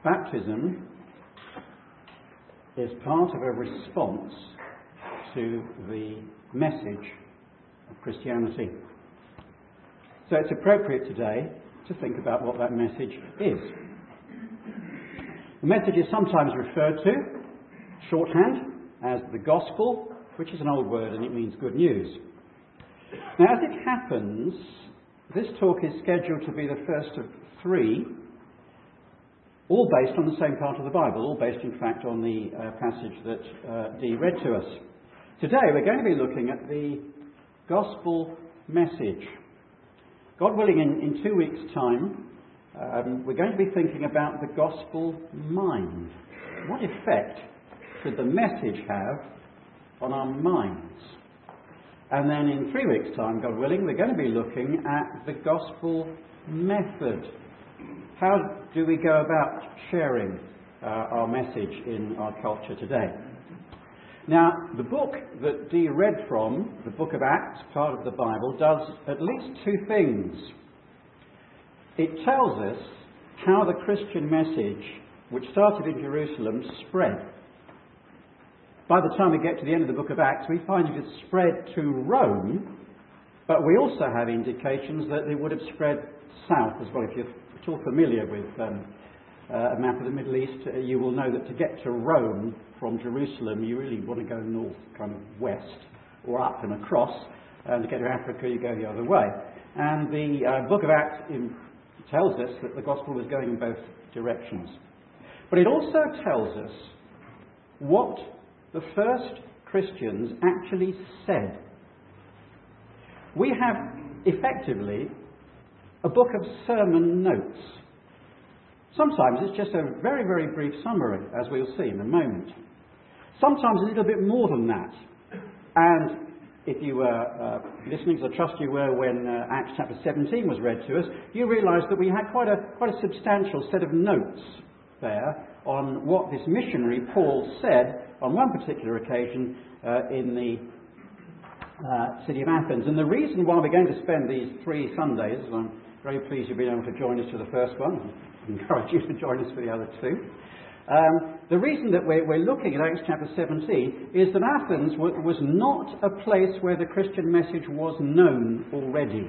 Baptism is part of a response to the message of Christianity. So it's appropriate today to think about what that message is. The message is sometimes referred to, shorthand, as the gospel, which is an old word and it means good news. Now, as it happens, this talk is scheduled to be the first of three, all based on the same part of the Bible, all based, in fact, on the passage that Dee read to us. Today, we're going to be looking at the gospel message. God willing, in 2 weeks' time, we're going to be thinking about the gospel mind. What effect should the message have on our minds? And then in 3 weeks' time, God willing, we're going to be looking at the gospel method. How do we go about sharing our message in our culture today? Now, the book that Dee read from, the book of Acts, part of the Bible, does at least two things. It tells us how the Christian message, which started in Jerusalem, spread. By the time we get to the end of the book of Acts, we find it has spread to Rome, but we also have indications that it would have spread south as well. If you're at all familiar with a map of the Middle East, you will know that to get to Rome from Jerusalem, you really want to go north, kind of west, or up and across, and to get to Africa, you go the other way. And the book of Acts tells us that the gospel was going in both directions. But it also tells us what the first Christians actually said. We have, effectively, a book of sermon notes. Sometimes it's just a very, very brief summary, as we'll see in a moment. Sometimes a little bit more than that. And if you were listening, as I trust you were when Acts chapter 17 was read to us, you realised that we had quite a substantial set of notes there on what this missionary Paul said on one particular occasion in the city of Athens. And the reason why we're going to spend these 3 Sundays, I'm very pleased you've been able to join us for the first one. I encourage you to join us for the other 2. The reason that we're looking at Acts chapter 17 is that Athens was not a place where the Christian message was known already.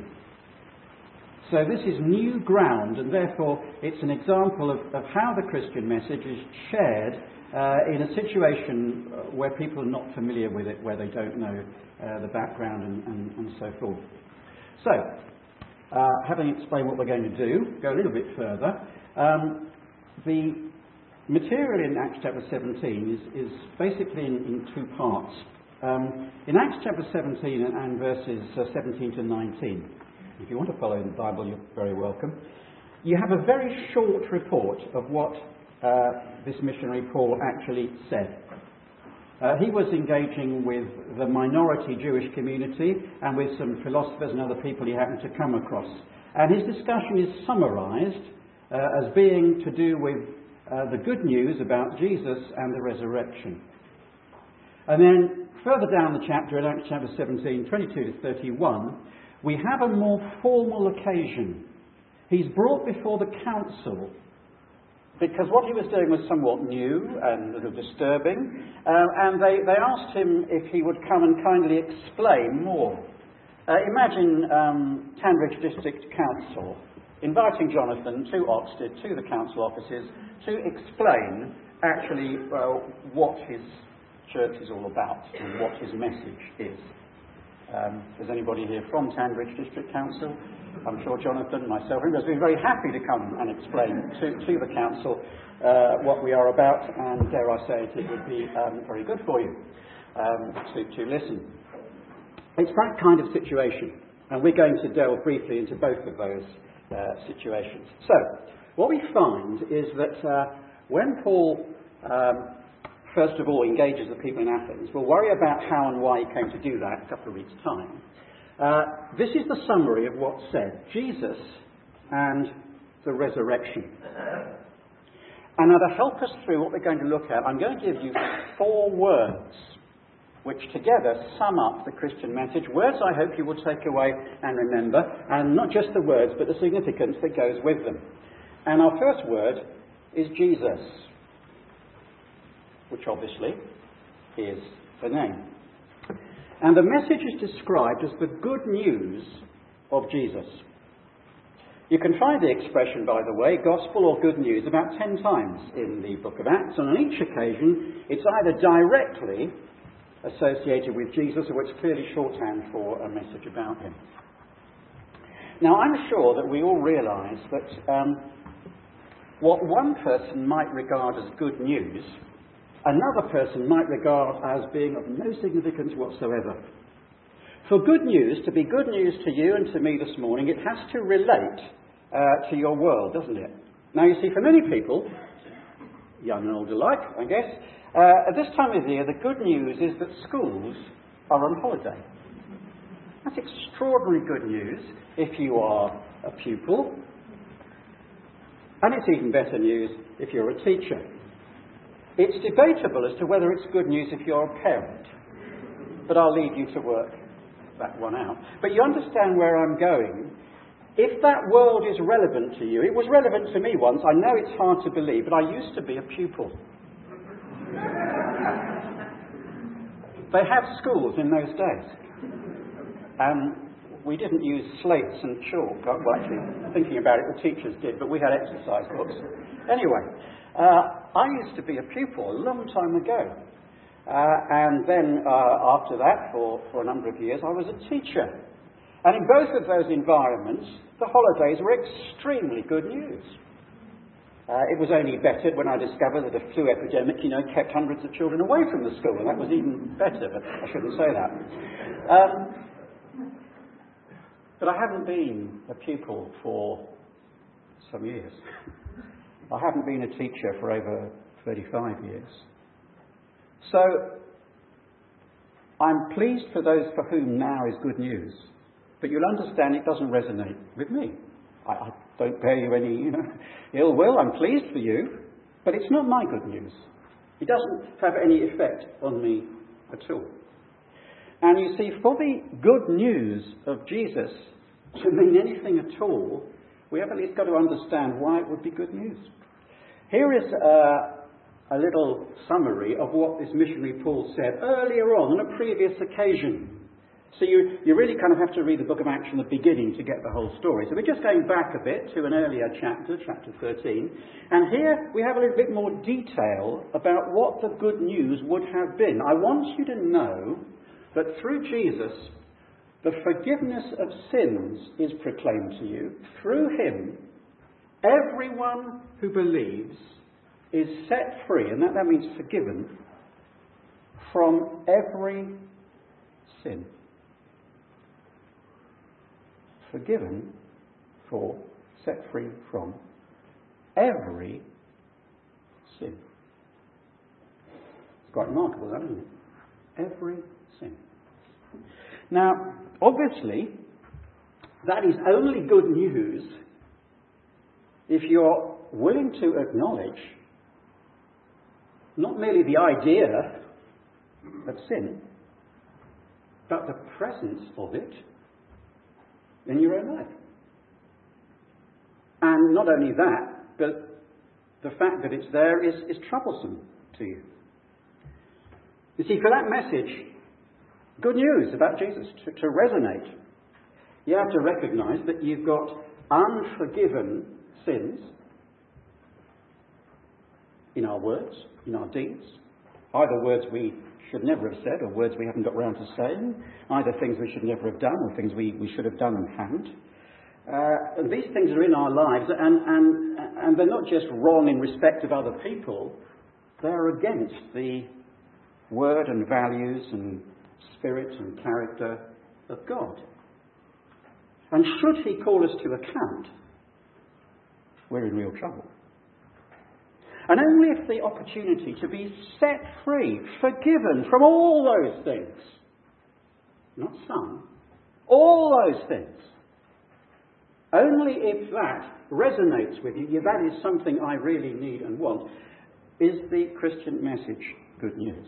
So this is new ground, and therefore it's an example of how the Christian message is shared in a situation where people are not familiar with it, where they don't know the background and so forth. So, having explained what we're going to do, go a little bit further. The material in Acts chapter 17 is basically in 2 parts. In Acts chapter 17 and verses 17 to 19, if you want to follow in the Bible, you're very welcome. You have a very short report of what this missionary Paul actually said. He was engaging with the minority Jewish community and with some philosophers and other people he happened to come across. And his discussion is summarised as being to do with the good news about Jesus and the resurrection. And then further down the chapter, in Acts chapter 17, 22 to 31, we have a more formal occasion. He's brought before the council because what he was doing was somewhat new and a little disturbing, and they asked him if he would come and kindly explain more. Imagine Tanbridge District Council inviting Jonathan to Oxted, to the council offices, to explain actually what his church is all about and what his message is. Is anybody here from Tanbridge District Council? I'm sure Jonathan, myself, everybody has been very happy to come and explain to the council what we are about, and dare I say it would be very good for you to listen. It's that kind of situation, and we're going to delve briefly into both of those situations. So, what we find is that when Paul first of all engages the people in Athens, we'll worry about how and why he came to do that in a couple of weeks' time. This is the summary of what's said: Jesus and the resurrection. And now to help us through what we're going to look at, I'm going to give you 4 words which together sum up the Christian message. Words I hope you will take away and remember, and not just the words, but the significance that goes with them. And our first word is Jesus, which obviously is the name. And the message is described as the good news of Jesus. You can find the expression, by the way, gospel or good news, about 10 times in the book of Acts, and on each occasion it's either directly associated with Jesus or it's clearly shorthand for a message about him. Now, I'm sure that we all realise that what one person might regard as good news, another person might regard as being of no significance whatsoever. For good news to be good news to you and to me this morning, it has to relate to your world, doesn't it? Now, you see, for many people, young and old alike, I guess, at this time of year, the good news is that schools are on holiday. That's extraordinary good news if you are a pupil. And it's even better news if you're a teacher. It's debatable as to whether it's good news if you're a parent. But I'll leave you to work that one out. But you understand where I'm going. If that world is relevant to you, it was relevant to me once. I know it's hard to believe, but I used to be a pupil. They had schools in those days. We didn't use slates and chalk. Well, actually, thinking about it, the teachers did, but we had exercise books. Anyway, I used to be a pupil a long time ago. And then after that, for a number of years, I was a teacher. And in both of those environments, the holidays were extremely good news. It was only bettered when I discovered that a flu epidemic, kept hundreds of children away from the school, and that was even better, but I shouldn't say that. But I haven't been a pupil for some years. I haven't been a teacher for over 35 years. So, I'm pleased for those for whom now is good news. But you'll understand it doesn't resonate with me. I don't bear you any, ill will. I'm pleased for you. But it's not my good news. It doesn't have any effect on me at all. And you see, for the good news of Jesus to mean anything at all, we have at least got to understand why it would be good news. Here is a little summary of what this missionary Paul said earlier on a previous occasion. So you really kind of have to read the book of Acts from the beginning to get the whole story. So we're just going back a bit to an earlier chapter, chapter 13. And here we have a little bit more detail about what the good news would have been. I want you to know that through Jesus, the forgiveness of sins is proclaimed to you. Through him, everyone who believes is set free, and that means forgiven, from every sin. Forgiven for, set free from every sin. It's quite remarkable, that, isn't it? Every sin. Now, obviously, that is only good news if you're willing to acknowledge not merely the idea of sin, but the presence of it in your own life. And not only that, but the fact that it's there is troublesome to you. You see, for that message, good news about Jesus, to resonate, you have to recognise that you've got unforgiven sins in our words, in our deeds, either words we should never have said or words we haven't got round to saying, either things we should never have done or things we should have done and haven't. And these things are in our lives, and they're not just wrong in respect of other people, they're against the word and values and spirit and character of God. And should he call us to account, we're in real trouble. And only if the opportunity to be set free, forgiven from all those things, not some, all those things, only if that resonates with you, that is something I really need and want, is the Christian message good news.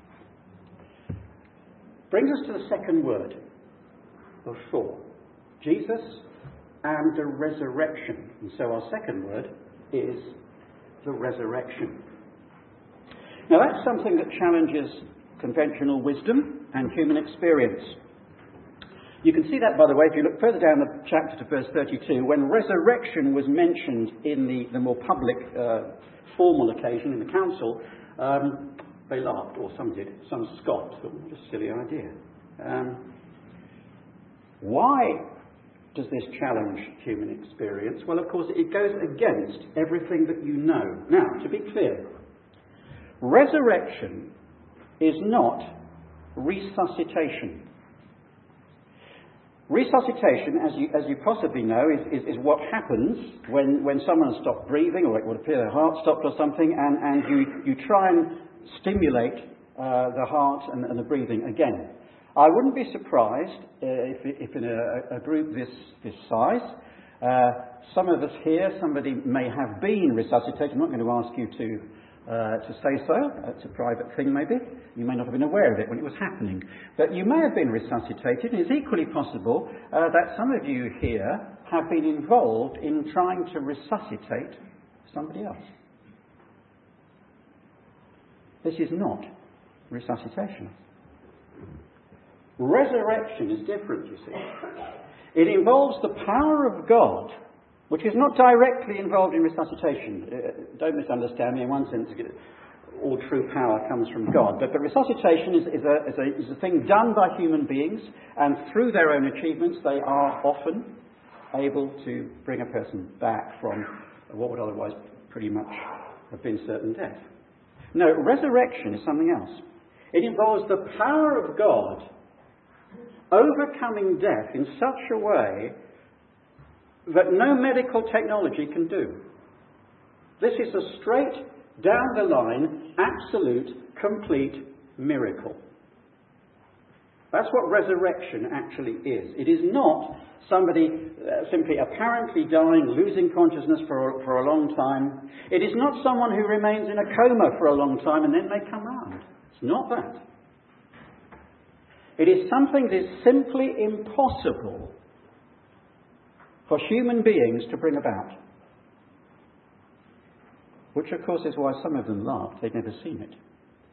Brings us to the second word of 4, Jesus and the resurrection. And so our second word is the resurrection. Now that's something that challenges conventional wisdom and human experience. You can see that, by the way, if you look further down the chapter to verse 32, when resurrection was mentioned in the more public, formal occasion in the council, they laughed, or some did. Some scoffed. Thought, what a silly idea. Why does this challenge human experience? Well, of course, it goes against everything that you know. Now, to be clear, resurrection is not resuscitation. Resuscitation, as you possibly know, is what happens when someone has stopped breathing, or it would appear their heart stopped or something, and you try and stimulate the heart and the breathing again. I wouldn't be surprised if in a group this size, some of us here, somebody may have been resuscitated. I'm not going to ask you to say so. It's a private thing maybe. You may not have been aware of it when it was happening. But you may have been resuscitated, and it's equally possible that some of you here have been involved in trying to resuscitate somebody else. This is not resuscitation. Resurrection is different, you see. It involves the power of God, which is not directly involved in resuscitation. Don't misunderstand me. In one sense, all true power comes from God. But resuscitation is a thing done by human beings, and through their own achievements, they are often able to bring a person back from what would otherwise pretty much have been certain death. No, resurrection is something else. It involves the power of God overcoming death in such a way that no medical technology can do. This is a straight, down the line, absolute, complete miracle. That's what resurrection actually is. It is not somebody simply apparently dying, losing consciousness for a long time. It is not someone who remains in a coma for a long time and then they come round. It's not that. It is something that is simply impossible for human beings to bring about. Which, of course, is why some of them laughed. They'd never seen it.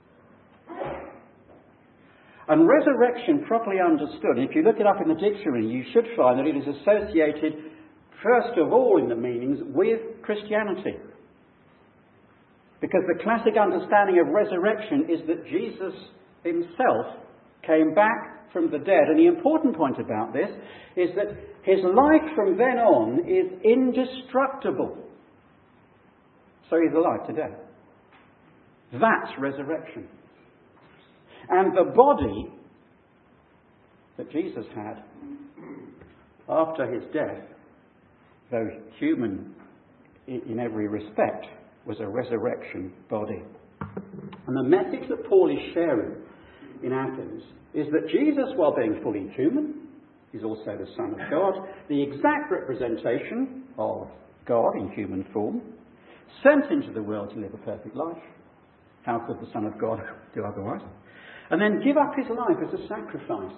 And resurrection, properly understood, and if you look it up in the dictionary, you should find that it is associated, first of all in the meanings, with Christianity. Because the classic understanding of resurrection is that Jesus himself came back from the dead. And the important point about this is that his life from then on is indestructible. So he's alive today. That's resurrection. And the body that Jesus had after his death, though human in every respect, was a resurrection body. And the message that Paul is sharing in Athens is that Jesus, while being fully human, is also the Son of God, the exact representation of God in human form, sent into the world to live a perfect life. How could the Son of God do otherwise? And then give up his life as a sacrifice.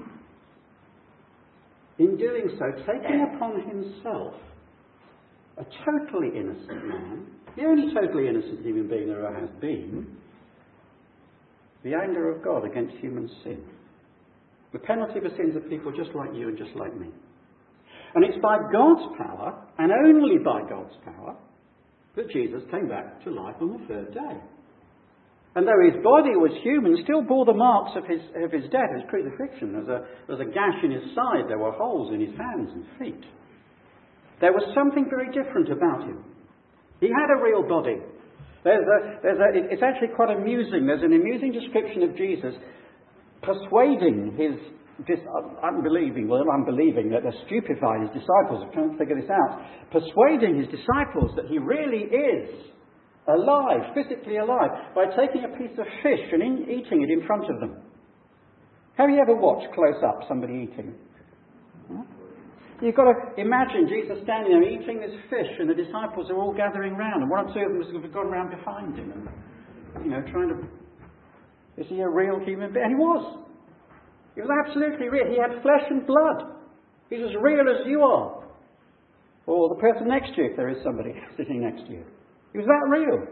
In doing so, taking upon himself a totally innocent man, the only totally innocent human being there ever has been, the anger of God against human sin. The penalty for sins of people just like you and just like me. And it's by God's power, and only by God's power, that Jesus came back to life on the third day. And though his body was human, still bore the marks of his death, his crucifixion. There's a gash in his side. There were holes in his hands and feet. There was something very different about him. He had a real body. It's actually quite amusing. There's an amusing description of Jesus persuading his unbelieving, that they're stupefied, his disciples can't figure this out, persuading his disciples that he really is alive, physically alive, by taking a piece of fish and eating it in front of them. Have you ever watched close up somebody eating? You've got to imagine Jesus standing there eating this fish, and the disciples are all gathering round, and one or two of them have gone round behind him and, trying to... Is he a real human being? And he was. He was absolutely real. He had flesh and blood. He's as real as you are. Or the person next to you, if there is somebody sitting next to you. He was that real.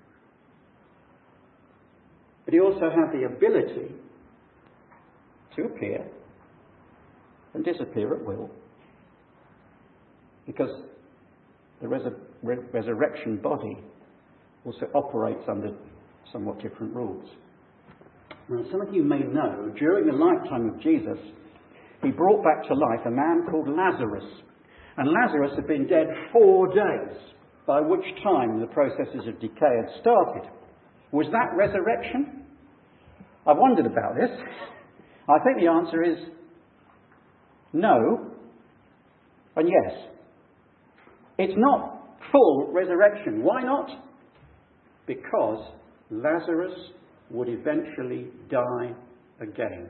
But he also had the ability to appear and disappear at will, because the resurrection body also operates under somewhat different rules. Now, some of you may know, during the lifetime of Jesus, he brought back to life a man called Lazarus. And Lazarus had been dead 4 days, by which time the processes of decay had started. Was that resurrection? I've wondered about this. I think the answer is no and yes. It's not full resurrection. Why not? Because Lazarus would eventually die again.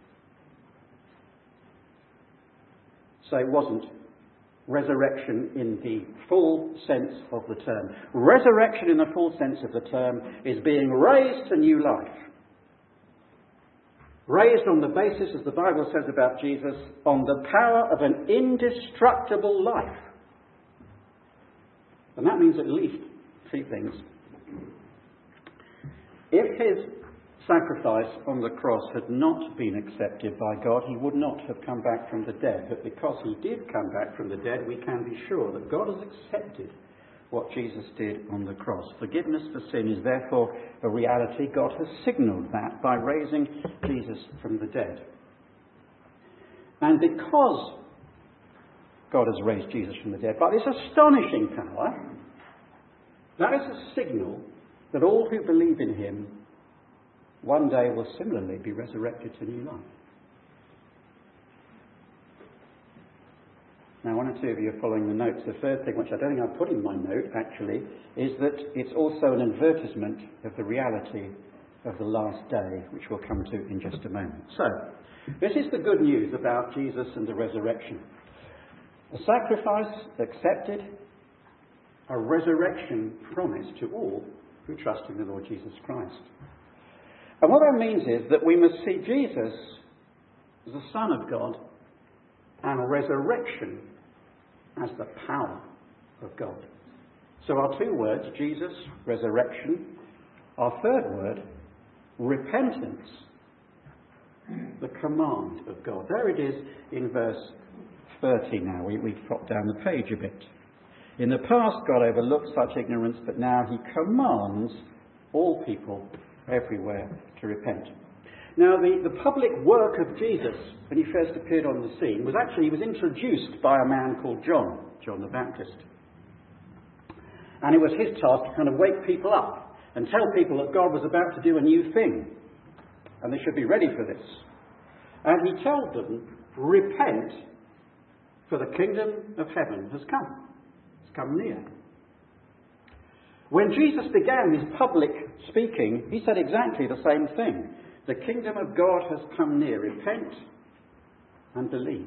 So it wasn't resurrection in the full sense of the term. Resurrection in the full sense of the term is being raised to new life. Raised on the basis, as the Bible says about Jesus, on the power of an indestructible life. And that means at least 3 things. If his sacrifice on the cross had not been accepted by God, he would not have come back from the dead. But because he did come back from the dead, we can be sure that God has accepted what Jesus did on the cross. Forgiveness for sin is therefore a reality. God has signalled that by raising Jesus from the dead. And because God has raised Jesus from the dead by this astonishing power, that is a signal that all who believe in him one day will similarly be resurrected to new life. Now, 1 or 2 of you are following the notes. The third thing, which I don't think I've put in my note actually, is that it's also an advertisement of the reality of the last day, which we'll come to in just a moment. So, this is the good news about Jesus and the resurrection. A sacrifice accepted, a resurrection promised to all who trust in the Lord Jesus Christ. And what that means is that we must see Jesus as the Son of God and resurrection as the power of God. So our 2 words, Jesus, resurrection. Our third word, repentance, the command of God. There it is in verse 30 now. We've dropped down the page a bit. In the past, God overlooked such ignorance, but now he commands all people everywhere to repent. Now, the public work of Jesus, when he first appeared on the scene, was actually, he was introduced by a man called John the Baptist. And it was his task to kind of wake people up and tell people that God was about to do a new thing. And they should be ready for this. And he told them, repent, for the kingdom of heaven has come. It's come near. When Jesus began his public speaking, he said exactly the same thing. The kingdom of God has come near. Repent and believe.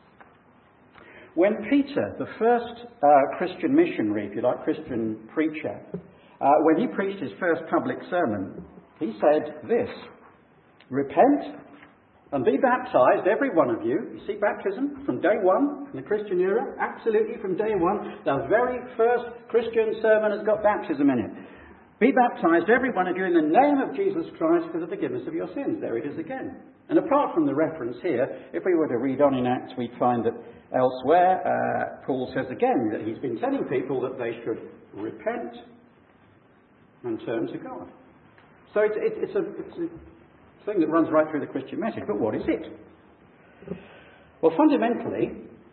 When Peter, the first Christian missionary, if you like, Christian preacher, when he preached his first public sermon, he said this: repent and be baptized, every one of you. You see baptism from day one in the Christian era? Absolutely from day one. The very first Christian sermon has got baptism in it. Be baptized, every one of you, in the name of Jesus Christ for the forgiveness of your sins. There it is again. And apart from the reference here, if we were to read on in Acts, we'd find that elsewhere, Paul says again that he's been telling people that they should repent and turn to God. So it's a thing that runs right through the Christian message. But what is it? Well, fundamentally,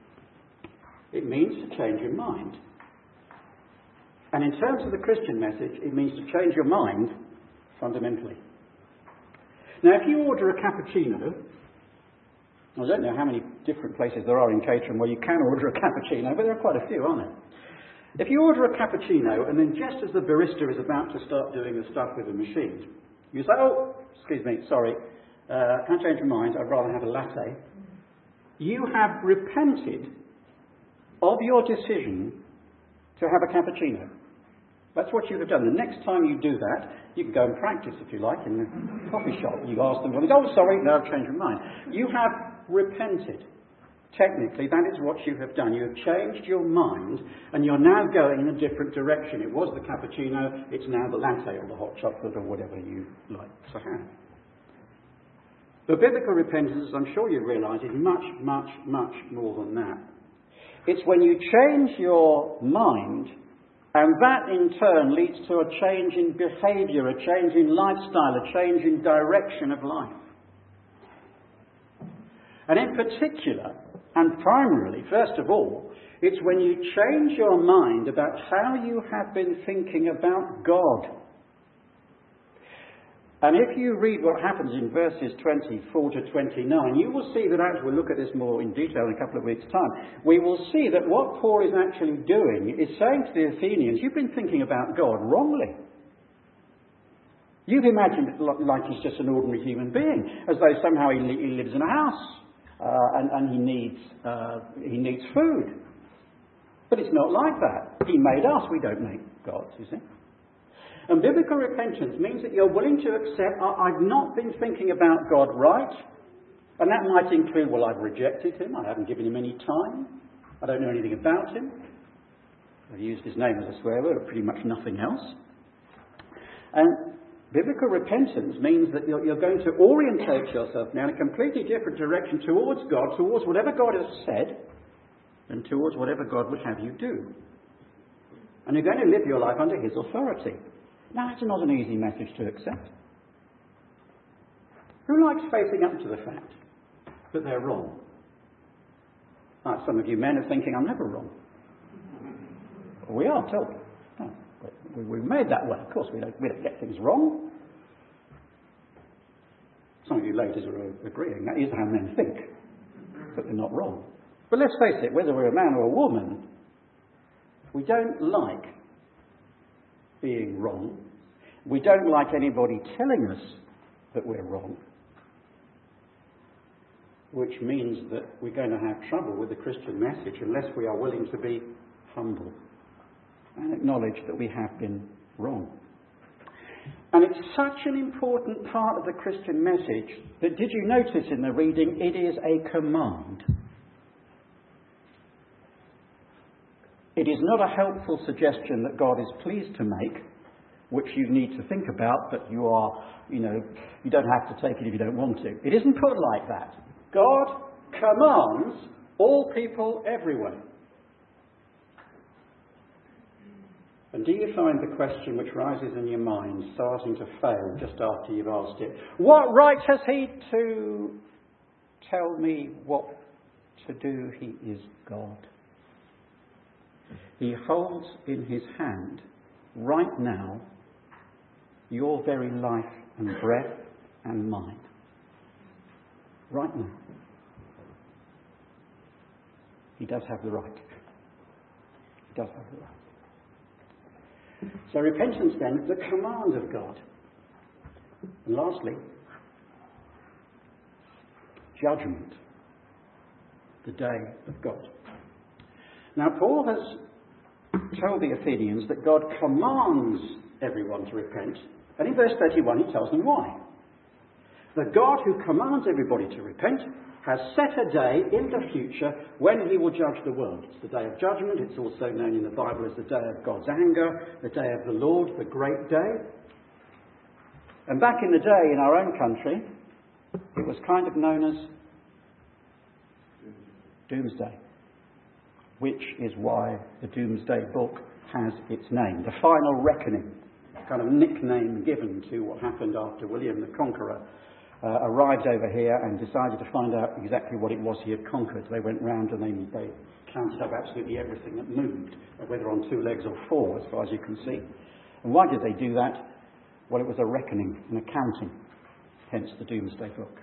it means to change your mind. And in terms of the Christian message, it means to change your mind fundamentally. Now, if you order a cappuccino, I don't know how many different places there are in Caterham where you can order a cappuccino, but there are quite a few, aren't there? If you order a cappuccino, and then just as the barista is about to start doing the stuff with the machine, you say, oh, excuse me, sorry, can't change your mind, I'd rather have a latte. You have repented of your decision to have a cappuccino. That's what you have done. The next time you do that, you can go and practice, if you like, in the coffee shop. You ask them, oh, sorry, no, I've changed my mind. You have repented. Technically, that is what you have done. You have changed your mind, and you're now going in a different direction. It was the cappuccino, it's now the latte or the hot chocolate or whatever you like to have. But biblical repentance, as I'm sure you realise, is much, much, much more than that. It's when you change your mind, and that in turn leads to a change in behaviour, a change in lifestyle, a change in direction of life. And in particular, and primarily, first of all, it's when you change your mind about how you have been thinking about God. And if you read what happens in verses 24 to 29, you will see that, as we'll look at this more in detail in a couple of weeks' time, we will see that what Paul is actually doing is saying to the Athenians, you've been thinking about God wrongly. You've imagined it like he's just an ordinary human being, as though somehow he lives in a house and he needs food. But it's not like that. He made us, we don't make gods, you see. And biblical repentance means that you're willing to accept, I've not been thinking about God right. And that might include, well, I've rejected him, I haven't given him any time, I don't know anything about him. I've used his name as a swear word, but pretty much nothing else. And biblical repentance means that you're going to orientate yourself now in a completely different direction towards God, towards whatever God has said, and towards whatever God would have you do. And you're going to live your life under his authority. Now, that's not an easy message to accept. Who likes facing up to the fact that they're wrong? Some of you men are thinking, I'm never wrong. We are told. Oh, we've made that way. Of course, we don't get things wrong. Some of you ladies are agreeing. That is how men think, that they're not wrong. But let's face it, whether we're a man or a woman, we don't like being wrong. We don't like anybody telling us that we're wrong. Which means that we're going to have trouble with the Christian message unless we are willing to be humble and acknowledge that we have been wrong. And it's such an important part of the Christian message that, did you notice in the reading, it is a command. It is not a helpful suggestion that God is pleased to make, which you need to think about, but you don't have to take it if you don't want to. It isn't put like that. God commands all people everywhere. And do you find the question which rises in your mind starting to fail just after you've asked it? What right has he to tell me what to do? He is God. He holds in his hand, right now, your very life and breath and mine. Right now. He does have the right. He does have the right. So repentance then is the command of God. And lastly, judgment. The day of God. Now Paul has told the Athenians that God commands everyone to repent. And in verse 31 he tells them why. The God who commands everybody to repent has set a day in the future when he will judge the world. It's the day of judgment. It's also known in the Bible as the day of God's anger, the day of the Lord, the great day. And back in the day in our own country, it was kind of known as Doomsday, which is why the Doomsday Book has its name. The Final Reckoning, kind of nickname given to what happened after William the Conqueror arrived over here and decided to find out exactly what it was he had conquered. They went round and they counted up absolutely everything that moved, whether on 2 legs or 4, as far as you can see. And why did they do that? Well, it was a reckoning, an accounting, hence the Doomsday Book.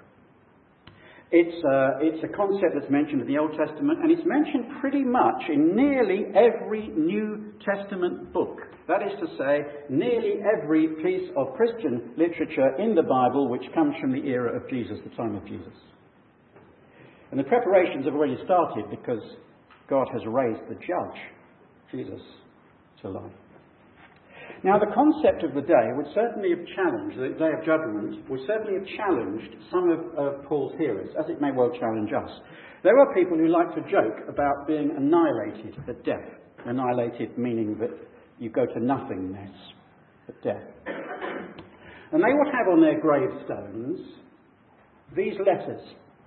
It's a concept that's mentioned in the Old Testament, and it's mentioned pretty much in nearly every New Testament book. That is to say, nearly every piece of Christian literature in the Bible which comes from the era of Jesus, the time of Jesus. And the preparations have already started because God has raised the judge, Jesus, to life. Now, the concept of the day would certainly have challenged, the day of judgment, would certainly have challenged some of Paul's hearers, as it may well challenge us. There are people who like to joke about being annihilated at death. Annihilated meaning that you go to nothingness at death. And they would have on their gravestones these letters.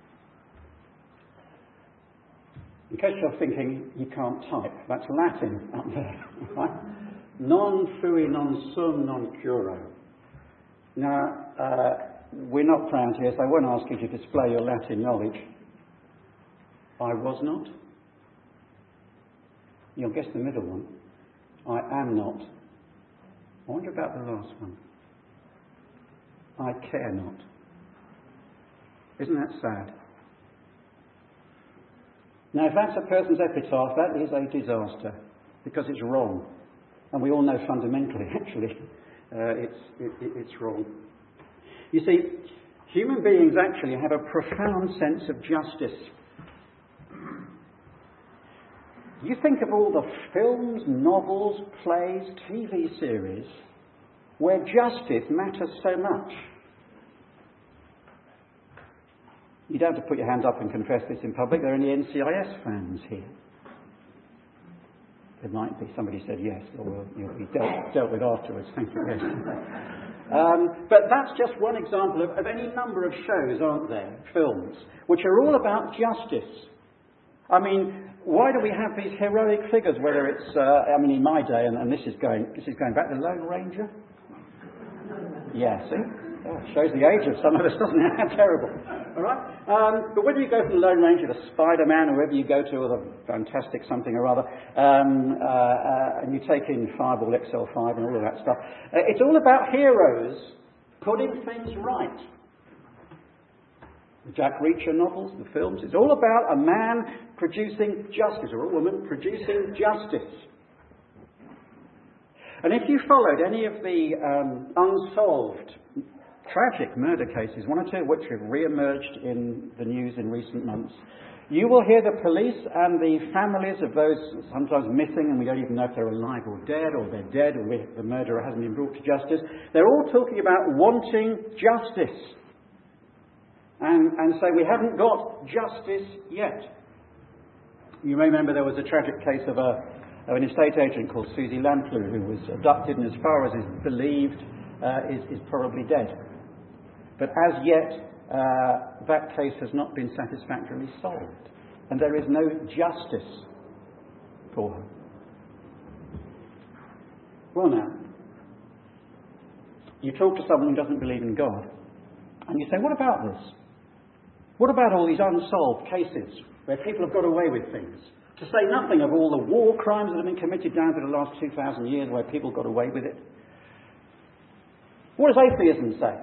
In case you're thinking you can't type, that's Latin up there, right? Non fui, non sum, non curo. Now, we're not proud here, so I won't ask you to display your Latin knowledge. I was not. You'll guess the middle one. I am not. I wonder about the last one. I care not. Isn't that sad? Now, if that's a person's epitaph, that is a disaster, because it's wrong. And we all know fundamentally, actually, it's wrong. You see, human beings actually have a profound sense of justice. You think of all the films, novels, plays, TV series where justice matters so much. You don't have to put your hands up and confess this in public. There are any NCIS fans here? There might be. Somebody said yes, or you'll be dealt with afterwards. Thank you. Yes. But that's just one example of any number of shows, aren't there? Films, which are all about justice. I mean, why do we have these heroic figures? Whether it's, in my day, and this is going back, the Lone Ranger. Yeah, see? Oh, shows the age of some of us, doesn't it? How terrible. All right? But whether you go from the Lone Ranger to Spider-Man, or wherever you go to, or the Fantastic something or other, and you take in Fireball XL5 and all of that stuff, it's all about heroes putting things right. The Jack Reacher novels, the films, it's all about a man producing justice, or a woman producing justice. And if you followed any of the unsolved tragic murder cases, one or two of which have re-emerged in the news in recent months, you will hear the police and the families of those sometimes missing, and we don't even know if they're alive or they're dead, or the murderer hasn't been brought to justice. They're all talking about wanting justice. And say, we haven't got justice yet. You may remember there was a tragic case of an estate agent called Susie Lamplugh, who was abducted and, as far as is believed, is probably dead. But as yet, that case has not been satisfactorily solved, and there is no justice for her. Well, now, you talk to someone who doesn't believe in God, and you say, what about this? What about all these unsolved cases where people have got away with things? To say nothing of all the war crimes that have been committed down to the last 2,000 years where people got away with it. What does atheism say?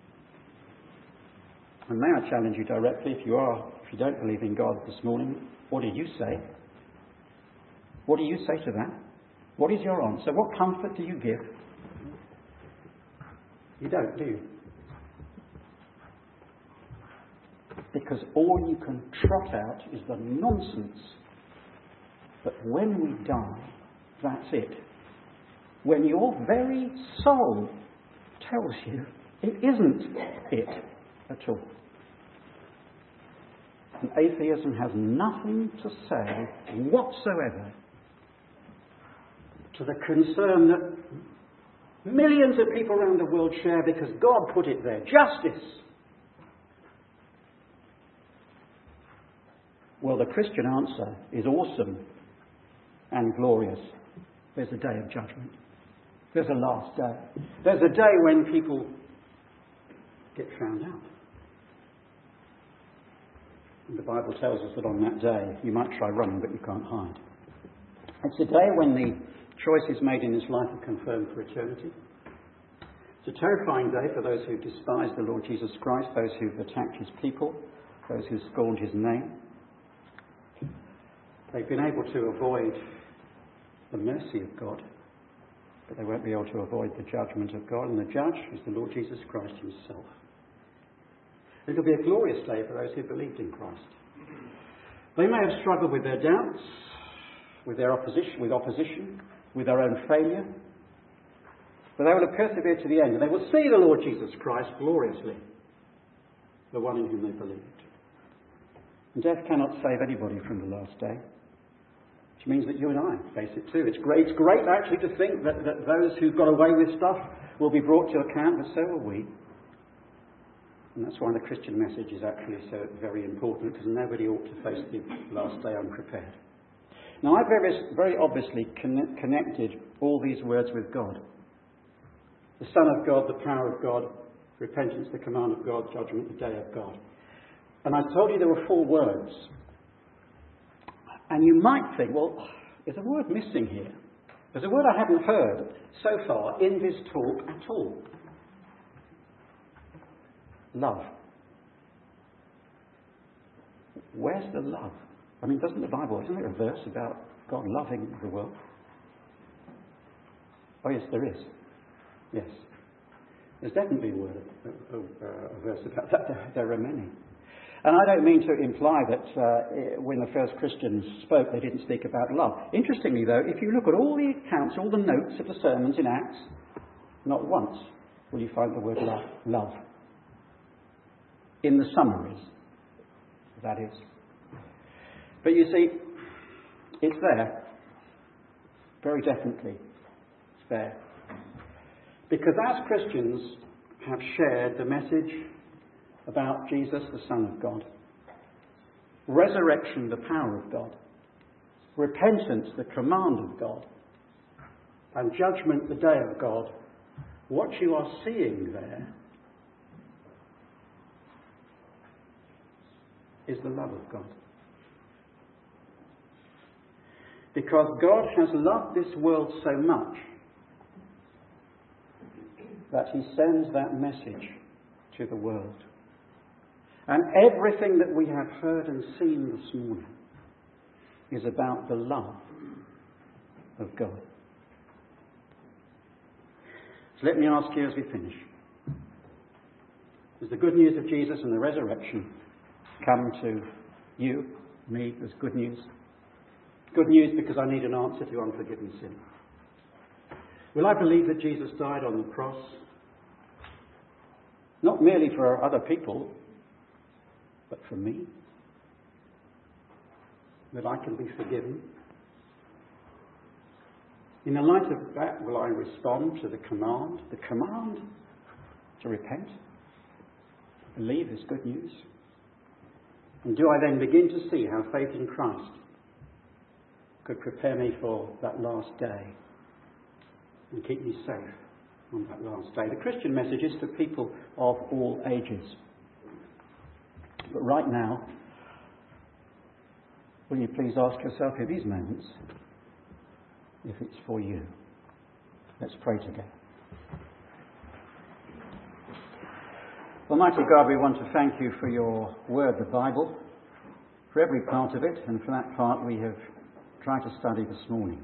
And may I challenge you directly, if you don't believe in God this morning, what do you say? What do you say to that? What is your answer? What comfort do you give? You don't, do you? Because all you can trot out is the nonsense that when we die, that's it. When your very soul tells you it isn't it at all. And atheism has nothing to say whatsoever to the concern that millions of people around the world share because God put it there. Justice. Well, the Christian answer is awesome and glorious. There's a day of judgment. There's a last day. There's a day when people get found out. And the Bible tells us that on that day, you might try running, but you can't hide. It's a day when the choices made in this life are confirmed for eternity. It's a terrifying day for those who despise the Lord Jesus Christ, those who've attacked his people, those who scorned his name. They've been able to avoid the mercy of God, but they won't be able to avoid the judgment of God, and the judge is the Lord Jesus Christ himself. It'll be a glorious day for those who believed in Christ. They may have struggled with their doubts, with their opposition, with their own failure, For they will have persevered to the end, and they will see the Lord Jesus Christ gloriously, the one in whom they believed. And death cannot save anybody from the last day, which means that you and I face it too. It's great actually to think that those who've got away with stuff will be brought to account, but so will we. And that's why the Christian message is actually so very important, because nobody ought to face the last day unprepared. Now, I've very obviously connected all these words with God. The Son of God, the power of God, repentance, the command of God, judgment, the day of God. And I told you there were 4 words. And you might think, well, is a word missing here? There's a word I haven't heard so far in this talk at all. Love. Where's the love? I mean, isn't there a verse about God loving the world? Oh yes, there is. Yes. There's definitely a verse about that. There are many. And I don't mean to imply that when the first Christians spoke, they didn't speak about love. Interestingly, though, if you look at all the accounts, all the notes of the sermons in Acts, not once will you find the word love. In the summaries, that is. But you see, it's there. Very definitely. It's there. Because as Christians have shared the message about Jesus, the Son of God, resurrection, the power of God, repentance, the command of God, and judgment, the day of God, what you are seeing there is the love of God. Because God has loved this world so much that he sends that message to the world. And everything that we have heard and seen this morning is about the love of God. So let me ask you as we finish. Does the good news of Jesus and the resurrection come to you, me, as good news? Good news because I need an answer to unforgiven sin. Will I believe that Jesus died on the cross? Not merely for other people, but for me? That I can be forgiven? In the light of that, will I respond to the command to repent? Believe is good news. And do I then begin to see how faith in Christ could prepare me for that last day and keep me safe on that last day? The Christian message is for people of all ages. But right now, will you please ask yourself in these moments if it's for you? Let's pray together. Almighty God, we want to thank you for your word, the Bible, for every part of it, and for that part we have tried to study this morning.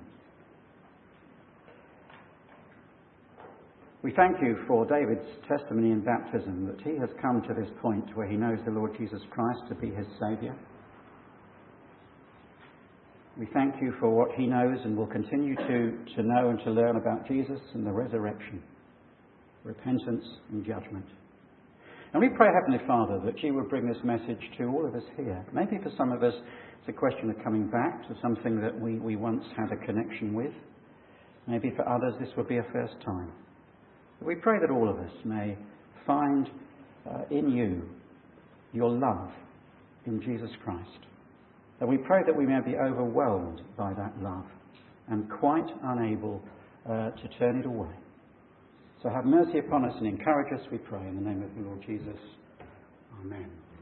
We thank you for David's testimony in baptism, that he has come to this point where he knows the Lord Jesus Christ to be his Saviour. We thank you for what he knows and will continue to know and to learn about Jesus and the resurrection, repentance and judgment. And we pray, Heavenly Father, that you would bring this message to all of us here. Maybe for some of us it's a question of coming back to something that we once had a connection with. Maybe for others this would be a first time. But we pray that all of us may find in you your love in Jesus Christ. And we pray that we may be overwhelmed by that love and quite unable to turn it away. So have mercy upon us and encourage us, we pray, in the name of the Lord Jesus. Amen.